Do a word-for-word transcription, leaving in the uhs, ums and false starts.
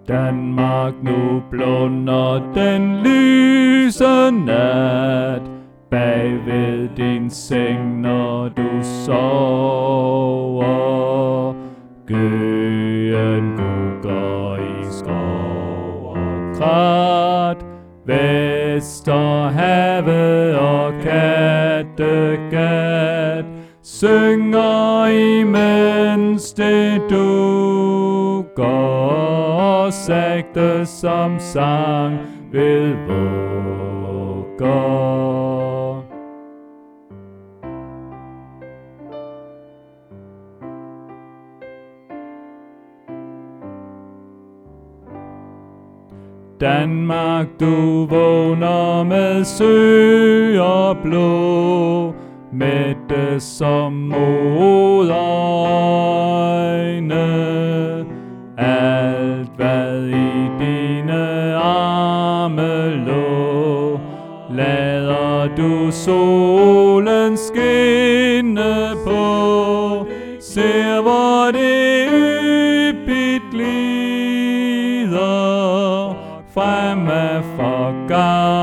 Danmark, nu blunder den lyse nat bag ved din seng, når du sover. Gøen gugger i skov og krat, Vesterhavet og Kattegat synger imens det dukker, sagte som sang ved vugger. Danmark, du vågner med sø og blå, mætte som moderøjne. Alt hvad i dine arme lå, lader du solen skinne på. Ser hvor det yppigt glider frem af for gang.